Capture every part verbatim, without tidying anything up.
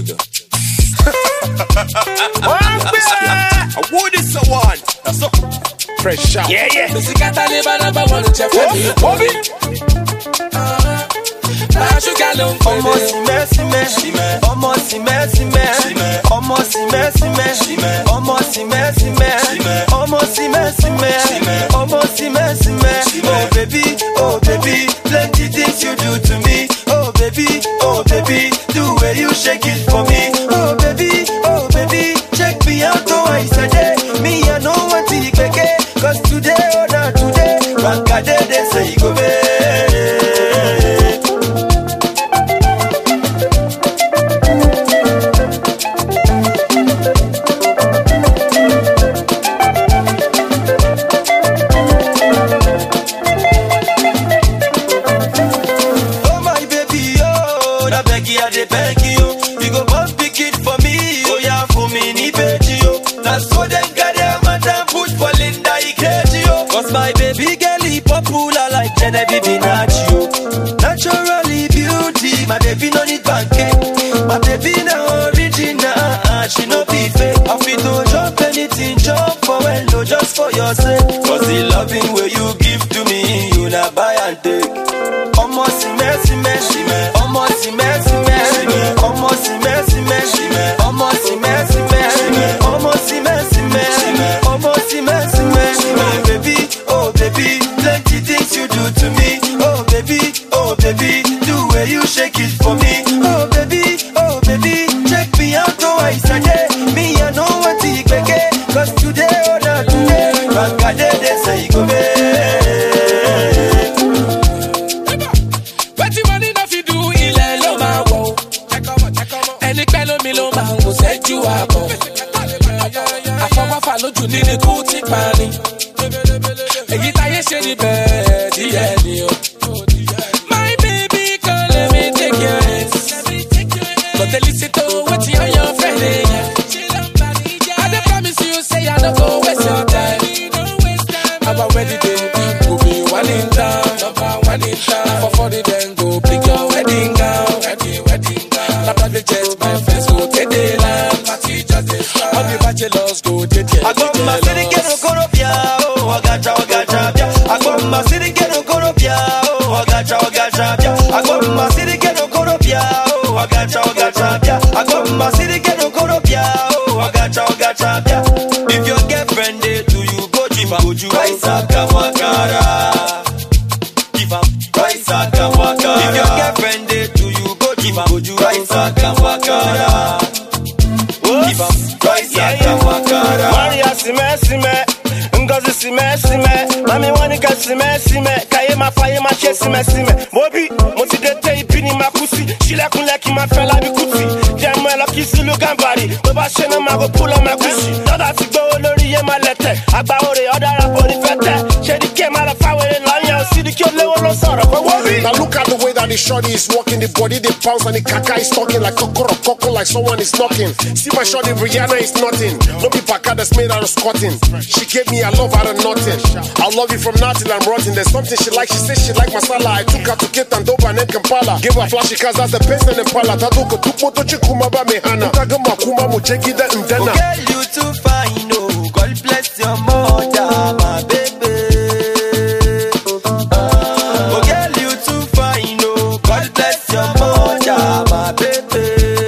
nigga. I would is so one. That's up. Fresh out. Yeah, yeah. This is Kata Liba number one. Check for me. Bobby. Ọmọ sí mẹ́sí mẹ́, ọmọ sí mẹ́sí mẹ́, ọmọ sí mẹ́sí mẹ́, ọmọ sí mẹ́sí mẹ́, ọmọ sí mẹ́sí mẹ́, ọmọ sí mẹ́sí mẹ́. Oh baby, oh baby, plenty things you do to me. Oh baby, oh baby, the way you shake it for me. Oh baby, oh baby, check me out oh I said me I know what to expect. Cause today or not today, Rankade they say go back. Naturally beauty, my baby no need banking. My baby no original, she no be fake. I feel to jump anything, jump for well, no just for your sake. Cause the loving way you give to me, you na buy and take. Almost messy, messy, almost messy, messy, almost messy, messy, almost messy, messy, almost messy, messy, almost messy, messy. Oh baby, oh baby, plenty things you do to me. Oh baby, oh baby, the way you shake it for me. Oh baby, oh baby, check me out oh I said me I know what to expect. Cause today or not today, Rankade they say go back. Betty money no fi do ilẹ̀ ló máa wọ̀. Ẹni pẹ́ lómi ló máa ń wò sẹ́jú àbọ̀. Àfọwọ́fà lójú nílé kú ti pa ni. Èyí táyé ṣe ni bẹ́ẹ̀ díẹ̀ ni o. My baby come let me take your hands. But they listen to what you and your friend dey yarn. I dey promise you say I no go waste your time. Our wedding day will be one in town, number one in town. For forty then go pick your wedding gown, wedding wedding gown. Na private jet my friends go take the land, party just dey start. All the bachelors go take their. I got my city get no korobia, oh agacha agacha bia. I got my city get no korobia, oh agacha agacha bia. I got my city get no korobia, oh agacha agacha bia. I got my city get no korobia, oh agacha agacha bia. If your girlfriend dey to you, go give her go you rice akamwakara. Give am rice akamwakara. If your girlfriend dey to you, go give her go you rice akamwakara. Give am rice akamwakara. Maria sime sime, Ngozi sime sime, Mami wanika sime sime, Kaye ma faye ma che sime sime. Bobby, mo ti de te ibi ni makusi, Shilekun leki ma fe la bi kuti. Jemo elo kisi lu gambari, Bo ba se na ma go pull on my kusi. Doda ti gbo lori ye ma lete, Agba ore oda rapo ni fete. Shedi ke ma la fa were lanya, o si di ki o lewo lo soro ko Bobby. Now look at the way that the shorty is walking, the body they bounce and the kaka is talking like kokoro koko like someone is knocking. See my shorty Rihanna is nothing, no be paka that's made out of squatting. She gave me a love out of nothing. I'll love you from now till I'm rotten. There's something she like, she says she like masala. I took her to Kate and Doba and Kampala. Give her flashy cause that's the best in Impala. Taduko tukmoto chikumaba mehana. Utagama kuma mujegi da mdena. Girl, you too fine, oh. God bless your mother, my baby. Oh, girl, you too fine, oh. God bless your mother, my baby.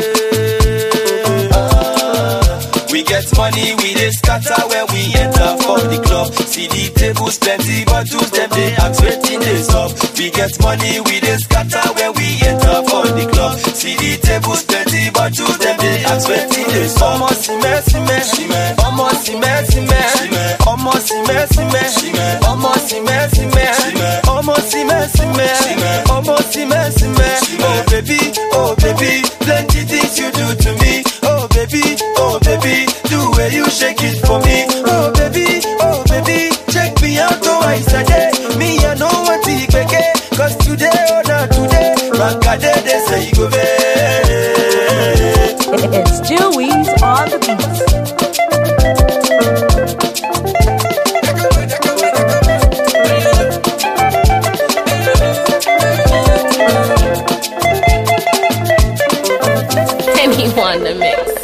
We get money, we dey scatter when we enter for the club. See the tables plenty, but to them they ask waiting they up. We get money, we dey scatter when we enter for the club. See the tables plenty, but to them they ask waiting they up. Almost messy messy, almost messy messy, almost messy messy, almost messy messy, almost messy messy, almost messy messy. Oh baby, oh baby, plenty things you do to me. Oh baby, oh baby, the way you shake it for me. Oh baby, oh baby, check me out oh I said me I know what to expect. Cause today or not today, Rankade they say go back. It's Dewey's on the beats. Anyway. on the mix.